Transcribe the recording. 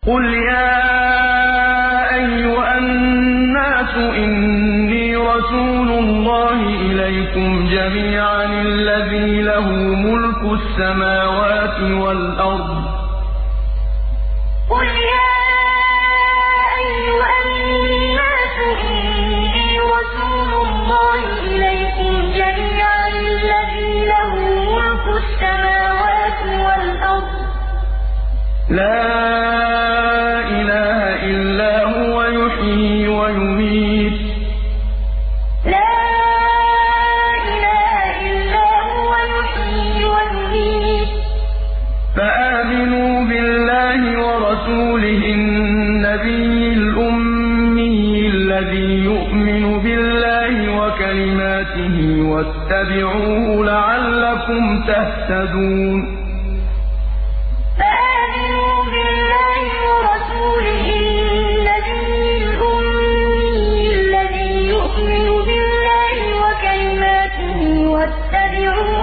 قُلْ يَا أَيُّهَا النَّاسُ إِنِّي رَسُولُ اللَّهِ إِلَيْكُمْ جَمِيعًا الَّذِي لَهُ مُلْكُ السَّمَاوَاتِ وَالْأَرْضِ ۖ لَا إِلَٰهَ إِلَّا هُوَ يُحْيِي وَيُمِيتُ ۖ فَآمِنُوا بِاللَّهِ وَرَسُولِهِ النَّبِيِّ الْأُمِّيِّ الَّذِي يُؤْمِنُ بِاللَّهِ وَكَلِمَاتِهِ وَاتَّبِعُوهُ لَعَلَّكُمْ تَهْتَدُونَ وَاتَّبِعُوا